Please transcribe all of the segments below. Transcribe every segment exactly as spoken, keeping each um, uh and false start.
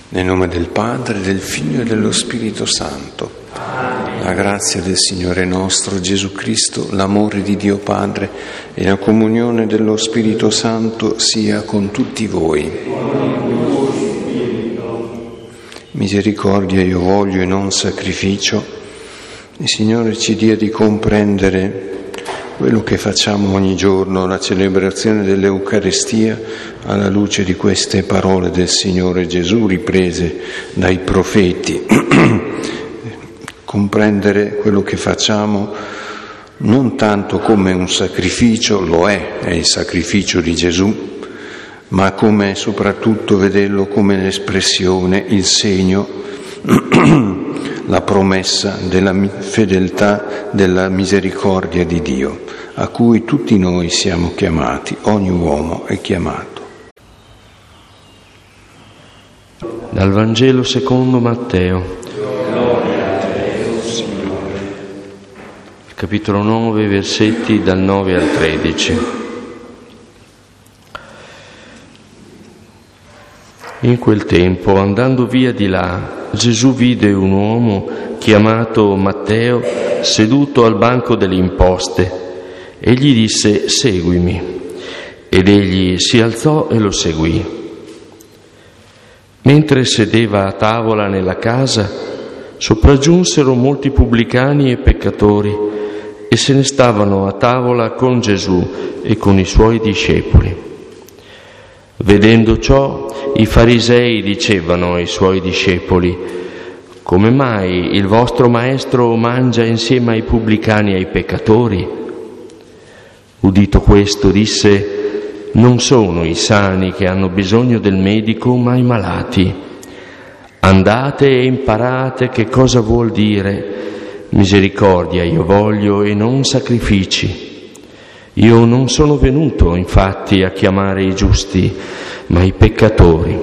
Nel nome del Padre, del Figlio e dello Spirito Santo. Amen. La grazia del Signore nostro Gesù Cristo, l'amore di Dio Padre e la comunione dello Spirito Santo sia con tutti voi. Misericordia io voglio e non sacrificio. Il Signore ci dia di comprendere quello che facciamo ogni giorno, la celebrazione dell'Eucaristia, alla luce di queste parole del Signore Gesù riprese dai profeti. Comprendere quello che facciamo non tanto come un sacrificio, lo è, è il sacrificio di Gesù, ma come soprattutto vederlo come l'espressione, il segno, la promessa della fedeltà, della misericordia di Dio, a cui tutti noi siamo chiamati, ogni uomo è chiamato. Dal Vangelo secondo Matteo. Capitolo nove, versetti dal nove al tredici. In quel tempo, andando via di là, Gesù vide un uomo chiamato Matteo seduto al banco delle imposte e gli disse: «Seguimi». Ed egli si alzò e lo seguì. Mentre sedeva a tavola nella casa, sopraggiunsero molti pubblicani e peccatori e se ne stavano a tavola con Gesù e con i suoi discepoli. Vedendo ciò, i farisei dicevano ai suoi discepoli: «Come mai il vostro maestro mangia insieme ai pubblicani e ai peccatori?» Udito questo, disse: «Non sono i sani che hanno bisogno del medico, ma i malati. Andate e imparate che cosa vuol dire: misericordia io voglio e non sacrifici. Io non sono venuto, infatti, a chiamare i giusti, ma i peccatori».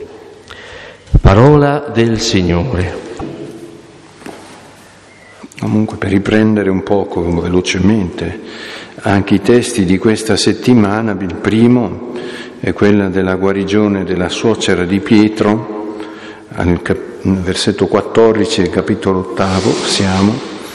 Parola del Signore. Comunque, per riprendere un poco velocemente anche i testi di questa settimana, il primo è quello della guarigione della suocera di Pietro, al cap- versetto quattordici del capitolo ottavo siamo,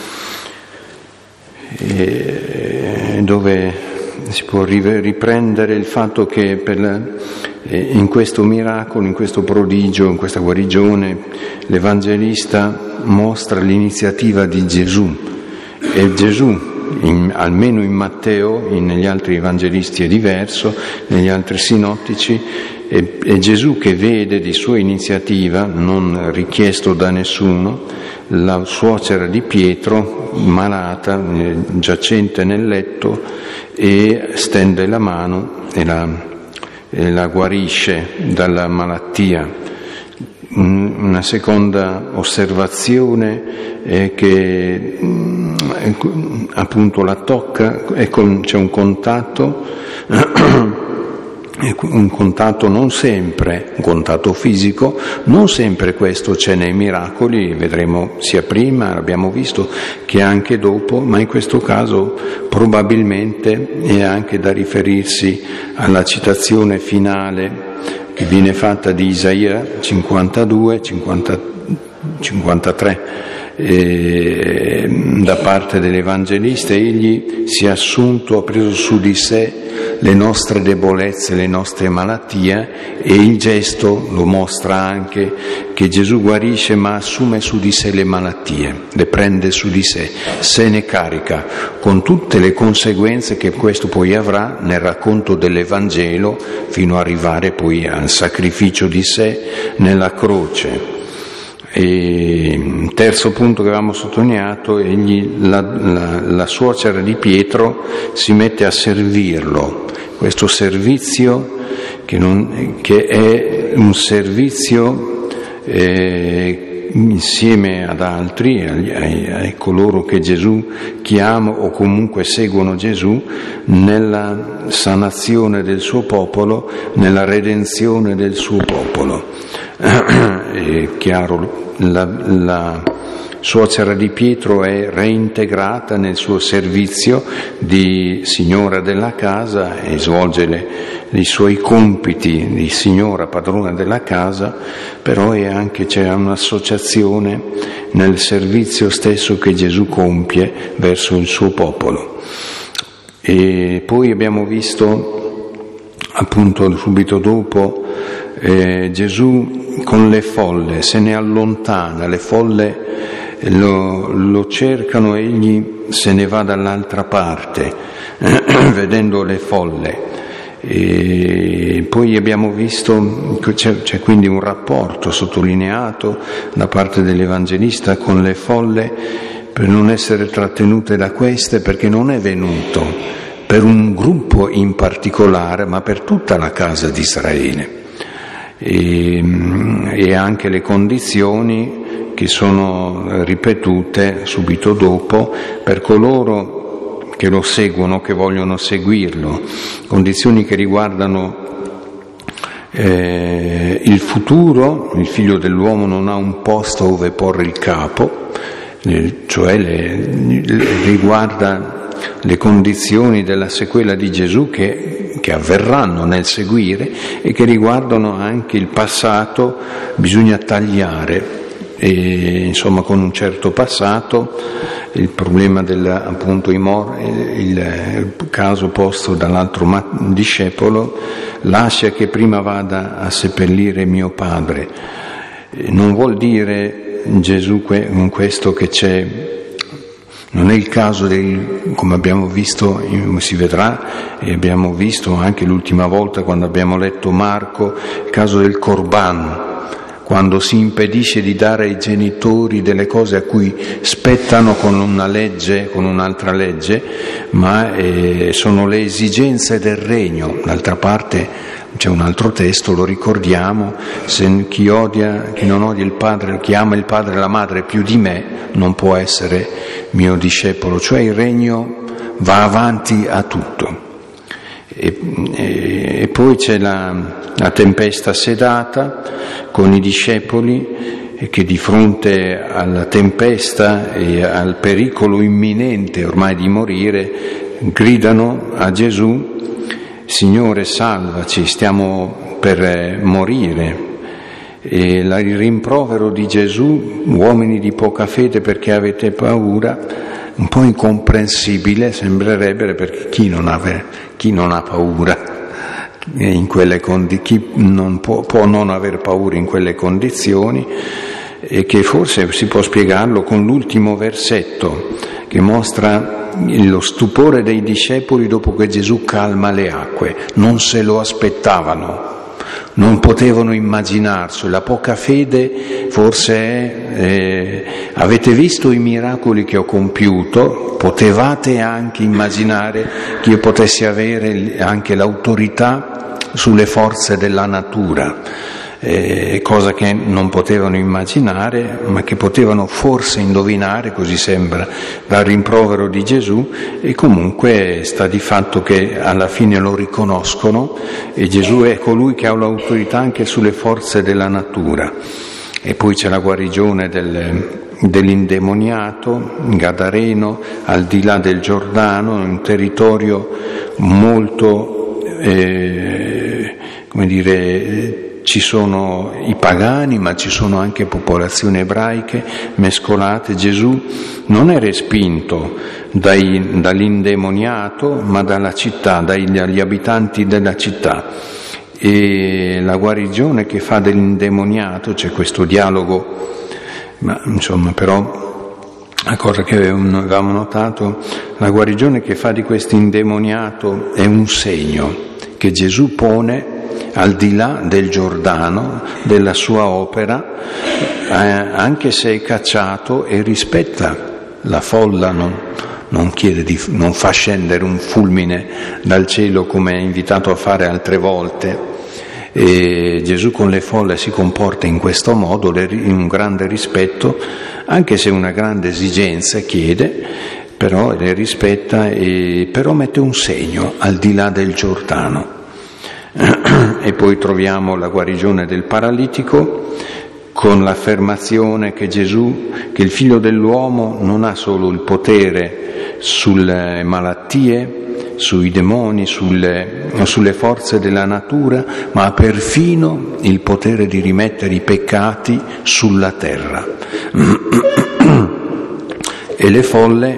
e dove si può riprendere il fatto che per la, in questo miracolo, in questo prodigio, in questa guarigione, l'Evangelista mostra l'iniziativa di Gesù. E Gesù, in, almeno in Matteo, in, negli altri evangelisti è diverso, negli altri sinottici, è, è Gesù che vede di sua iniziativa, non richiesto da nessuno, la suocera di Pietro, malata, giacente nel letto, e stende la mano e la, e la guarisce dalla malattia. Una seconda osservazione è che appunto la tocca, e con, c'è un contatto, un contatto non sempre, un contatto fisico, non sempre questo c'è nei miracoli, vedremo sia prima, abbiamo visto, che anche dopo, ma in questo caso probabilmente è anche da riferirsi alla citazione finale che viene fatta di Isaia cinquantadue, cinquanta, cinquantatré, eh, da parte dell'Evangelista. Egli si è assunto, ha preso su di sé le nostre debolezze, le nostre malattie, e il gesto lo mostra anche, che Gesù guarisce ma assume su di sé le malattie, le prende su di sé, se ne carica, con tutte le conseguenze che questo poi avrà nel racconto dell'Evangelo, fino ad arrivare poi al sacrificio di sé nella croce. E terzo punto che avevamo sottolineato, egli, la, la, la suocera di Pietro si mette a servirlo, questo servizio che, non, che è un servizio eh, insieme ad altri, a coloro che Gesù chiama o comunque seguono Gesù, nella sanazione del suo popolo, nella redenzione del suo popolo. È chiaro, la, la, suocera di Pietro è reintegrata nel suo servizio di signora della casa e svolge le, i suoi compiti di signora padrona della casa, però è anche, c'è un'associazione nel servizio stesso che Gesù compie verso il suo popolo. E poi abbiamo visto appunto subito dopo eh, Gesù con le folle, se ne allontana, le folle lo, lo cercano, egli se ne va dall'altra parte vedendo le folle. E poi abbiamo visto c'è, c'è quindi un rapporto sottolineato da parte dell'Evangelista con le folle, per non essere trattenute da queste, perché non è venuto per un gruppo in particolare, ma per tutta la casa di Israele. E, e anche le condizioni che sono ripetute subito dopo per coloro che lo seguono, che vogliono seguirlo, condizioni che riguardano eh, il futuro. Il figlio dell'uomo non ha un posto dove porre il capo, cioè le, le, riguarda le condizioni della sequela di Gesù che, che avverranno nel seguire e che riguardano anche il passato. Bisogna tagliare, e, insomma, con un certo passato, il problema del appunto i mor, il, il caso posto dall'altro discepolo: lascia che prima vada a seppellire mio padre. Non vuol dire Gesù in questo che c'è, non è il caso del, come abbiamo visto, si vedrà e abbiamo visto anche l'ultima volta quando abbiamo letto Marco, il caso del Corban, quando si impedisce di dare ai genitori delle cose a cui spettano con una legge, con un'altra legge, ma eh, sono le esigenze del regno. D'altra parte c'è un altro testo, lo ricordiamo: se chi odia, chi non odia il padre, chi ama il padre e la madre più di me, non può essere mio discepolo. Cioè il regno va avanti a tutto. E, e, e poi c'è la, la tempesta sedata con i discepoli che di fronte alla tempesta e al pericolo imminente ormai di morire gridano a Gesù: Signore, salvaci, stiamo per morire. E il rimprovero di Gesù: uomini di poca fede, perché avete paura? Un po' incomprensibile sembrerebbe, perché chi non ha, chi non ha paura in quelle condi- chi non può, può non aver paura in quelle condizioni, e che forse si può spiegarlo con l'ultimo versetto che mostra lo stupore dei discepoli dopo che Gesù calma le acque. Non se lo aspettavano, non potevano immaginarsi. La poca fede forse è eh, avete visto i miracoli che ho compiuto, potevate anche immaginare che io potessi avere anche l'autorità sulle forze della natura, eh, cosa che non potevano immaginare, ma che potevano forse indovinare, così sembra dal rimprovero di Gesù. E comunque sta di fatto che alla fine lo riconoscono, e Gesù è colui che ha l'autorità anche sulle forze della natura. E poi c'è la guarigione del, dell'indemoniato gadareno al di là del Giordano, in un territorio molto eh, come dire, ci sono i pagani, ma ci sono anche popolazioni ebraiche mescolate. Gesù non è respinto dai, dall'indemoniato, ma dalla città, dai, dagli abitanti della città. E la guarigione che fa dell'indemoniato, c'è questo dialogo, ma insomma, però la cosa che avevamo notato, la guarigione che fa di questo indemoniato è un segno che Gesù pone al di là del Giordano, della sua opera, eh, anche se è cacciato, e rispetta la folla, non, non chiede di, non fa scendere un fulmine dal cielo come è invitato a fare altre volte. E Gesù con le folle si comporta in questo modo, in un grande rispetto, anche se una grande esigenza chiede, però le rispetta, e però mette un segno al di là del Giordano. E poi troviamo la guarigione del paralitico, con l'affermazione che Gesù, che il Figlio dell'uomo non ha solo il potere sulle malattie, sui demoni, sulle, sulle forze della natura, ma ha perfino il potere di rimettere i peccati sulla terra. E le folle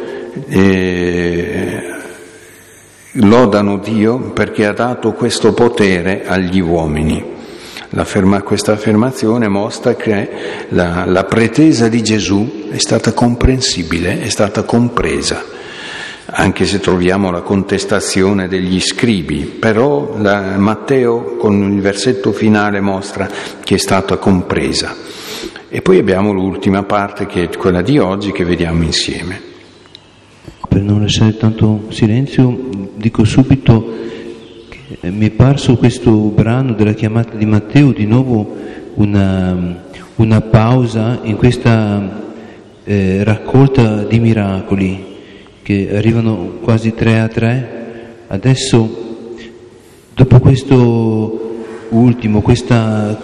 eh, lodano Dio perché ha dato questo potere agli uomini. L'afferma, questa affermazione mostra che la, la pretesa di Gesù è stata comprensibile, è stata compresa, anche se troviamo la contestazione degli scribi, però la, Matteo con il versetto finale mostra che è stata compresa. E poi abbiamo l'ultima parte, che è quella di oggi, che vediamo insieme. Per non lasciare tanto silenzio, dico subito che mi è parso questo brano della chiamata di Matteo di nuovo una, una pausa in questa eh, raccolta di miracoli che arrivano quasi tre a tre. Adesso, dopo questo ultimo, questa,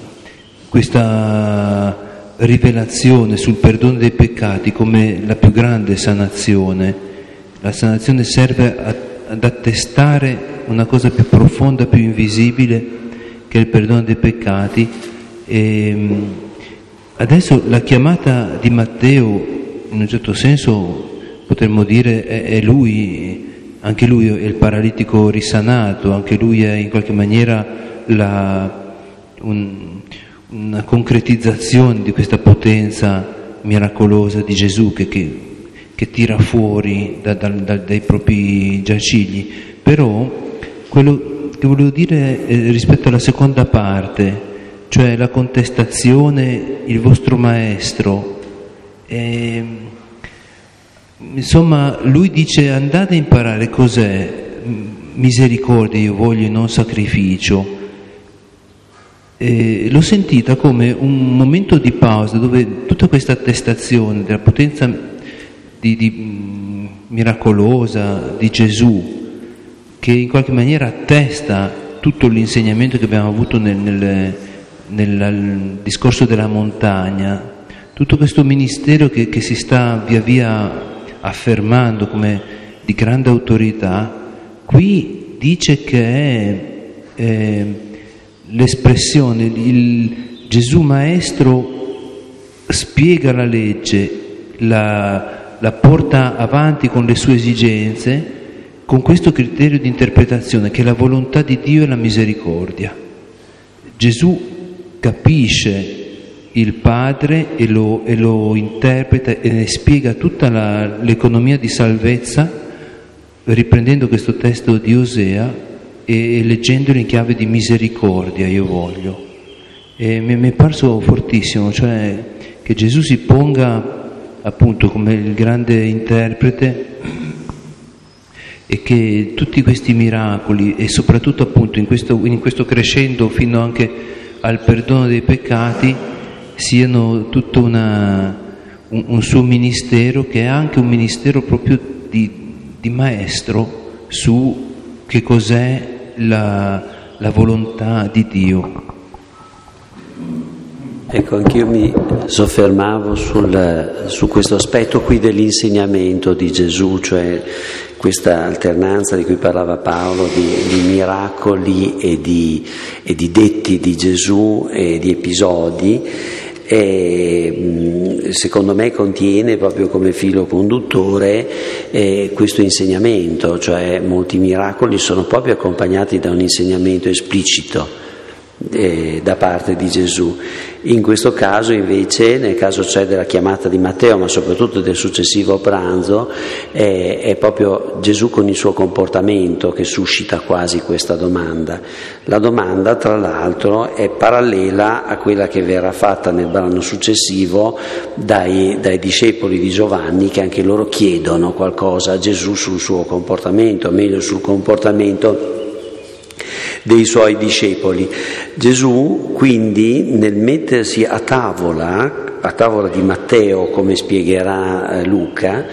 questa rivelazione sul perdono dei peccati come la più grande sanazione, la sanazione serve a, ad attestare una cosa più profonda, più invisibile, che è il perdono dei peccati. E adesso la chiamata di Matteo, in un certo senso, potremmo dire è, è lui, anche lui è il paralitico risanato, anche lui è in qualche maniera la, un, una concretizzazione di questa potenza miracolosa di Gesù che, che, che tira fuori da, da, da, dai propri giacigli. Però quello che volevo dire è rispetto alla seconda parte, cioè la contestazione, il vostro maestro, è, insomma, lui dice: andate a imparare cos'è misericordia, io voglio, non sacrificio. E l'ho sentita come un momento di pausa dove tutta questa attestazione della potenza di, di, miracolosa di Gesù, che in qualche maniera attesta tutto l'insegnamento che abbiamo avuto nel, nel, nel discorso della montagna, tutto questo ministero che, che si sta via via affermando come di grande autorità, qui dice che è eh, l'espressione, il Gesù Maestro spiega la legge, la, la porta avanti con le sue esigenze, con questo criterio di interpretazione che è la volontà di Dio e la misericordia. Gesù capisce il Padre e lo, e lo interpreta e ne spiega tutta la, l'economia di salvezza, riprendendo questo testo di Osea e, e leggendolo in chiave di misericordia, io voglio. E mi, mi è parso fortissimo, cioè che Gesù si ponga appunto come il grande interprete e che tutti questi miracoli e soprattutto appunto in questo, in questo crescendo fino anche al perdono dei peccati siano tutto una, un, un suo ministero, che è anche un ministero proprio di, di maestro su che cos'è la, la volontà di Dio. Ecco, anch'io mi soffermavo sul, su questo aspetto qui dell'insegnamento di Gesù, cioè questa alternanza di cui parlava Paolo di, di miracoli e di, e di detti di Gesù e di episodi. E, secondo me contiene proprio come filo conduttore eh, questo insegnamento, cioè molti miracoli sono proprio accompagnati da un insegnamento esplicito eh, da parte di Gesù. In questo caso invece, nel caso cioè della chiamata di Matteo, ma soprattutto del successivo pranzo, eh, è proprio Gesù con il suo comportamento che suscita quasi questa domanda. La domanda, tra l'altro, è parallela a quella che verrà fatta nel brano successivo dai, dai discepoli di Giovanni, che anche loro chiedono qualcosa a Gesù sul suo comportamento, o meglio sul comportamento dei suoi discepoli. Gesù quindi, nel mettersi a tavola, a tavola di Matteo, come spiegherà Luca,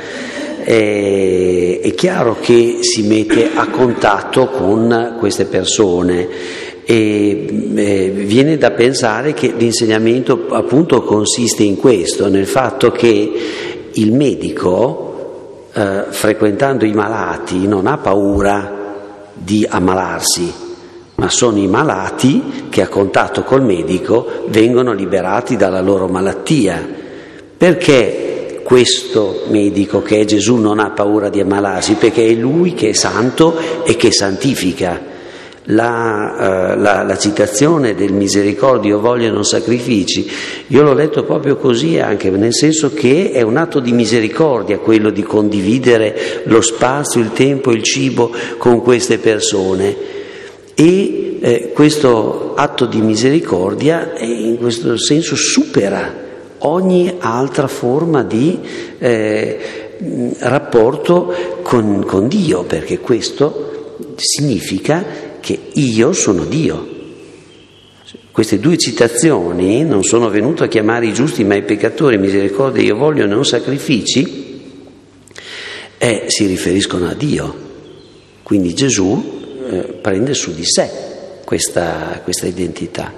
è, è chiaro che si mette a contatto con queste persone E eh, viene da pensare che l'insegnamento appunto consiste in questo, nel fatto che il medico, eh, frequentando i malati, non ha paura di ammalarsi, ma sono i malati che a contatto col medico vengono liberati dalla loro malattia. Perché questo medico, che è Gesù, non ha paura di ammalarsi? Perché è Lui che è santo e che santifica. La, uh, la, la citazione del misericordio voglio non sacrifici, io l'ho letto proprio così, anche nel senso che è un atto di misericordia quello di condividere lo spazio, il tempo, il cibo con queste persone, e eh, questo atto di misericordia eh, in questo senso supera ogni altra forma di eh, rapporto con, con Dio, perché questo significa che io sono Dio. Queste due citazioni: non sono venuto a chiamare i giusti ma i peccatori, misericordia io voglio, non sacrifici, eh, si riferiscono a Dio. Quindi Gesù eh, prende su di sé questa, questa identità.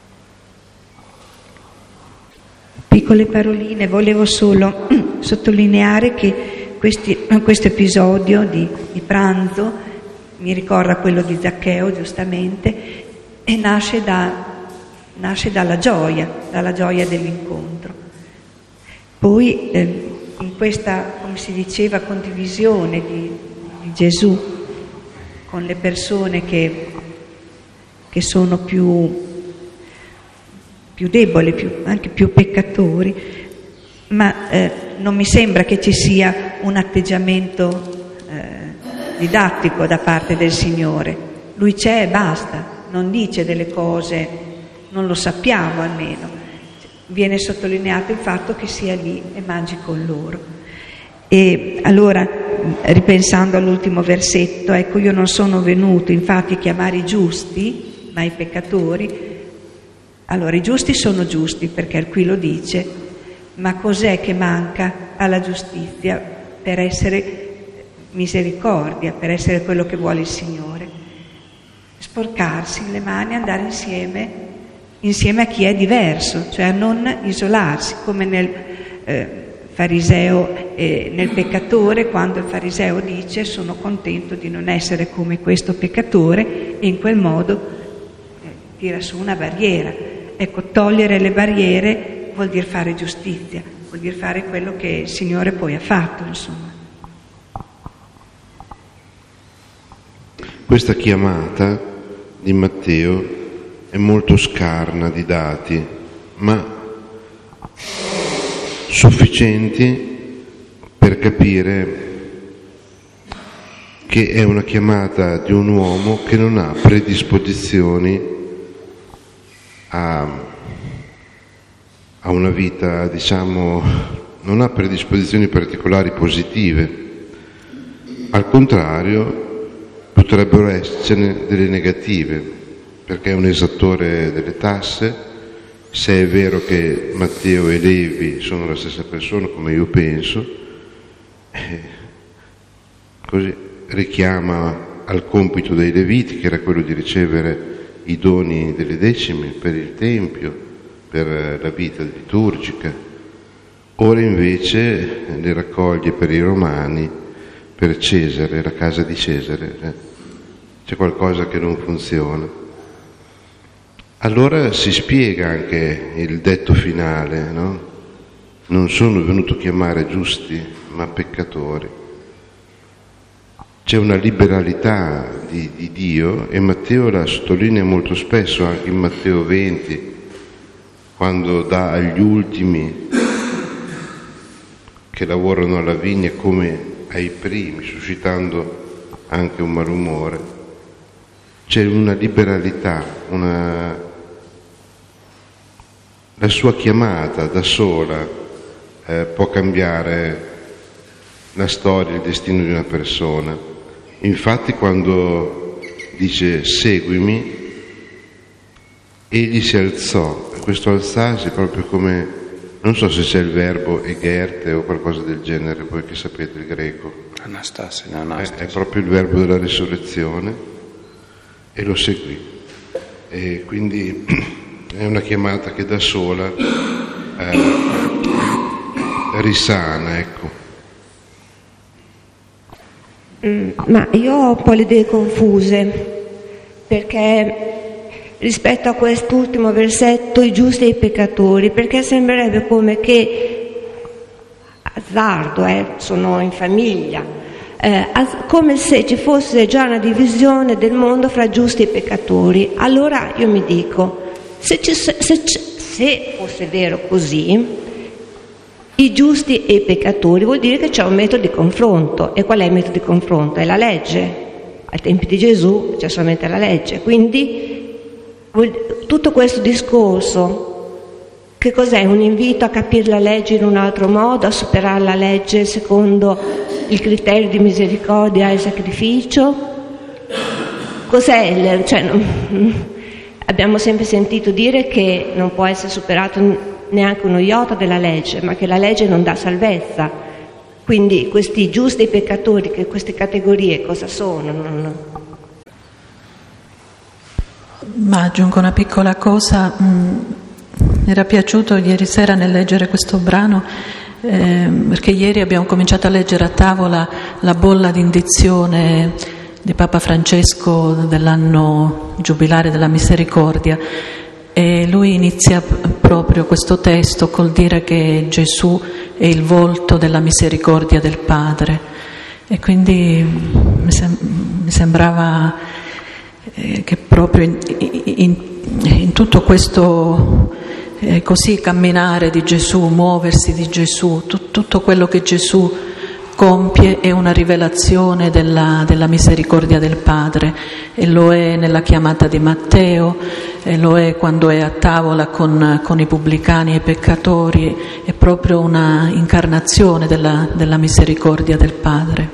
Piccole paroline, volevo solo sottolineare che questi, questo episodio di, di pranzo mi ricorda quello di Zaccheo, giustamente, e nasce, da, nasce dalla gioia, dalla gioia dell'incontro. Poi eh, in questa, come si diceva, condivisione di, di Gesù con le persone che, che sono più, più deboli, più, anche più peccatori, ma eh, non mi sembra che ci sia un atteggiamento didattico da parte del Signore. Lui c'è e basta, non dice delle cose, non lo sappiamo almeno. Viene sottolineato il fatto che sia lì e mangi con loro. E allora, ripensando all'ultimo versetto, ecco, io non sono venuto infatti a chiamare i giusti, ma i peccatori. Allora, i giusti sono giusti, perché qui lo dice, ma cos'è che manca alla giustizia per essere misericordia, per essere quello che vuole il Signore? Sporcarsi le mani, andare insieme insieme a chi è diverso, cioè a non isolarsi, come nel eh, fariseo e nel peccatore, quando il fariseo dice sono contento di non essere come questo peccatore, e in quel modo eh, tira su una barriera. Ecco, togliere le barriere vuol dire fare giustizia, vuol dire fare quello che il Signore poi ha fatto, insomma. Questa chiamata di Matteo è molto scarna di dati, ma sufficienti per capire che è una chiamata di un uomo che non ha predisposizioni a, a una vita, diciamo, non ha predisposizioni particolari positive. Al contrario, potrebbero essercene delle negative, perché è un esattore delle tasse. Se è vero che Matteo e Levi sono la stessa persona, come io penso, eh, così richiama al compito dei Leviti, che era quello di ricevere i doni delle decime per il Tempio, per la vita liturgica. Ora invece le raccoglie per i Romani, per Cesare, la casa di Cesare. Eh. C'è qualcosa che non funziona. Allora si spiega anche il detto finale, no? Non sono venuto a chiamare giusti, ma peccatori. C'è una liberalità di, di Dio, e Matteo la sottolinea molto spesso, anche in Matteo venti, quando dà agli ultimi che lavorano alla vigna come ai primi, suscitando anche un malumore. C'è una liberalità, una... la sua chiamata da sola eh, può cambiare la storia, il destino di una persona. Infatti quando dice seguimi, egli si alzò, e questo alzarsi è proprio come, non so se c'è il verbo egerte o qualcosa del genere, voi che sapete il greco. Anastasia, Anastasia. È, è proprio il verbo della risurrezione, e lo seguì. e quindi è una chiamata che da sola eh, risana, ecco. Mm, ma io ho un po' le idee confuse, perché rispetto a quest'ultimo versetto, i giusti e i peccatori, perché sembrerebbe come che, azzardo, eh, sono in famiglia, eh, come se ci fosse già una divisione del mondo fra giusti e peccatori. Allora io mi dico, se, ci, se, se fosse vero così, i giusti e i peccatori vuol dire che c'è un metodo di confronto. E qual è il metodo di confronto? È la legge. Ai tempi di Gesù c'è solamente la legge. Quindi tutto questo discorso, che cos'è? Un invito a capire la legge in un altro modo, a superare la legge secondo il criterio di misericordia e sacrificio? Cos'è? Il, cioè, non, abbiamo sempre sentito dire che non può essere superato neanche uno iota della legge, ma che la legge non dà salvezza. Quindi questi giusti peccatori, che queste categorie cosa sono? Non... Ma aggiungo una piccola cosa. Mi era piaciuto ieri sera nel leggere questo brano, eh, perché ieri abbiamo cominciato a leggere a tavola la bolla d'indizione di Papa Francesco dell'anno giubilare della misericordia, e lui inizia proprio questo testo col dire che Gesù è il volto della misericordia del Padre, e quindi mi, sem- mi sembrava eh, che proprio in, in, in tutto questo eh, così camminare di Gesù, muoversi di Gesù, tu- tutto quello che Gesù compie è una rivelazione della, della misericordia del Padre, e lo è nella chiamata di Matteo, e lo è quando è a tavola con, con i pubblicani e i peccatori. È proprio una incarnazione della, della misericordia del Padre.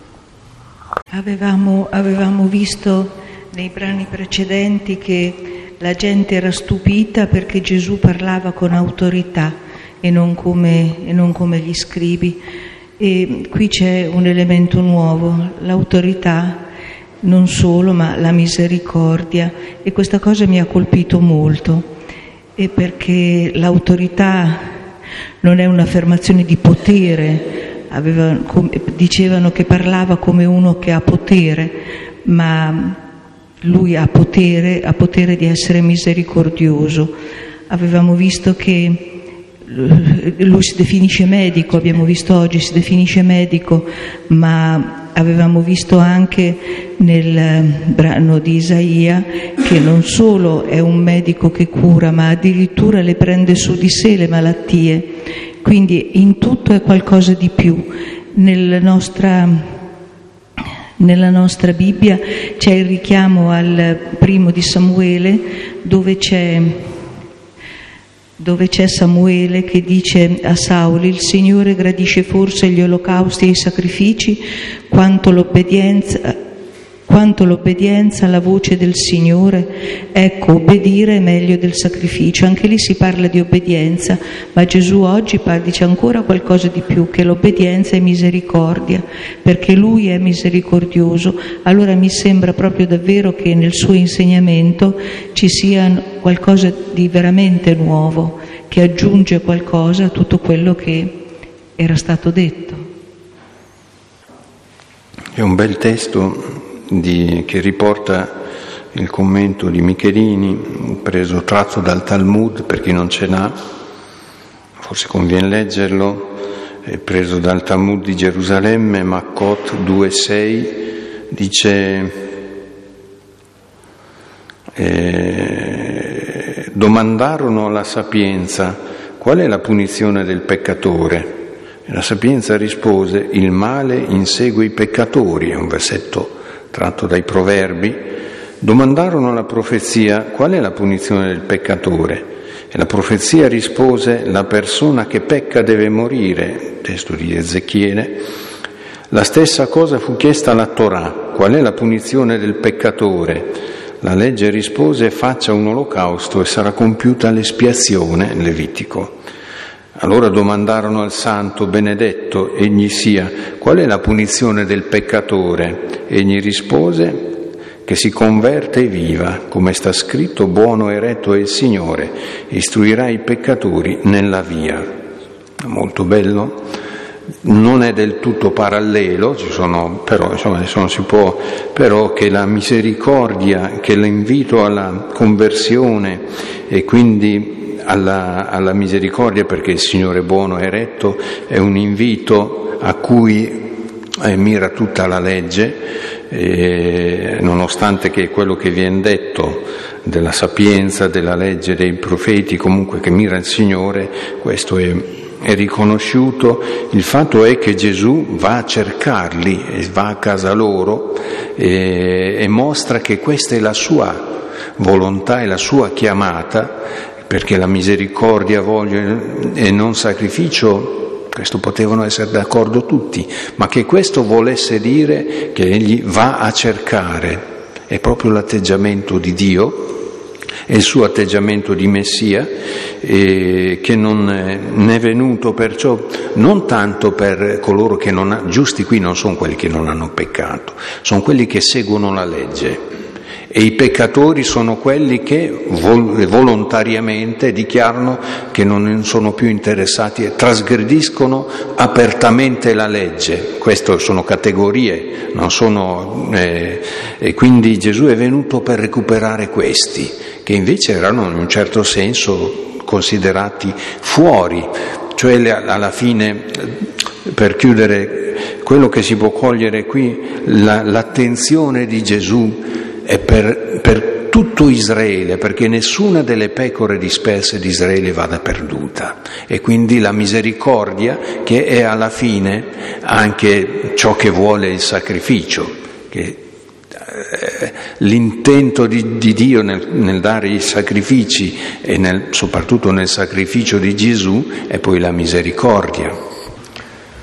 Avevamo, avevamo visto nei brani precedenti che la gente era stupita perché Gesù parlava con autorità e non come, e non come gli scribi. E qui c'è un elemento nuovo, l'autorità, non solo, ma la misericordia, e questa cosa mi ha colpito molto, e perché l'autorità non è un'affermazione di potere. Aveva, dicevano che parlava come uno che ha potere, ma lui ha potere, ha potere di essere misericordioso. Avevamo visto che lui si definisce medico, abbiamo visto oggi si definisce medico, ma avevamo visto anche nel brano di Isaia che non solo è un medico che cura, ma addirittura le prende su di sé le malattie. Quindi in tutto è qualcosa di più. Nella nostra, nella nostra Bibbia c'è il richiamo al primo di Samuele, dove c'è dove c'è Samuele che dice a Sauli: il Signore gradisce forse gli olocausti e i sacrifici quanto l'obbedienza, quanto l'obbedienza alla voce del Signore. Ecco, obbedire è meglio del sacrificio. Anche lì si parla di obbedienza, ma Gesù oggi dice ancora qualcosa di più, che l'obbedienza è misericordia, perché Lui è misericordioso. Allora mi sembra proprio davvero che nel suo insegnamento ci sia qualcosa di veramente nuovo, che aggiunge qualcosa a tutto quello che era stato detto. È un bel testo di, che riporta il commento di Michelini, preso tratto dal Talmud, per chi non ce l'ha, forse conviene leggerlo, è preso dal Talmud di Gerusalemme, Makkot due sei, dice: eh, domandarono alla sapienza qual è la punizione del peccatore. E la sapienza rispose: il male insegue i peccatori. È un versetto tratto dai Proverbi. Domandarono alla profezia qual è la punizione del peccatore, e la profezia rispose: la persona che pecca deve morire. Testo di Ezechiele. La stessa cosa fu chiesta alla Torah: qual è la punizione del peccatore? La legge rispose: faccia un olocausto e sarà compiuta l'espiazione. Levitico. Allora domandarono al santo benedetto egli sia: qual è la punizione del peccatore? Egli rispose: che si converte e viva, come sta scritto: buono e retto è il Signore, istruirà i peccatori nella via. Molto bello, non è del tutto parallelo, ci sono, però insomma adesso non si può, però che la misericordia, che l'invito alla conversione e quindi alla, alla misericordia, perché il Signore buono e retto è un invito a cui eh, mira tutta la legge. E nonostante che quello che viene detto della sapienza, della legge, dei profeti, comunque che mira il Signore, questo è, è riconosciuto. Il fatto è che Gesù va a cercarli, va a casa loro e, e mostra che questa è la sua volontà e la sua chiamata, perché la misericordia voglio e non sacrificio. Questo potevano essere d'accordo tutti, ma che questo volesse dire che egli va a cercare, è proprio l'atteggiamento di Dio, è il suo atteggiamento di Messia, eh, che non è venuto perciò non tanto per coloro che non hanno, giusti qui non sono quelli che non hanno peccato, sono quelli che seguono la legge. E i peccatori sono quelli che vol- volontariamente dichiarano che non sono più interessati e trasgrediscono apertamente la legge. Queste sono categorie, non sono, eh, e quindi Gesù è venuto per recuperare questi, che invece erano in un certo senso considerati fuori, cioè alla fine, per chiudere, quello che si può cogliere qui, la, l'attenzione di Gesù è per, per tutto Israele, perché nessuna delle pecore disperse di Israele vada perduta, e quindi la misericordia che è alla fine anche ciò che vuole il sacrificio, che eh, l'intento di, di Dio nel, nel dare i sacrifici e nel, soprattutto nel sacrificio di Gesù è poi la misericordia.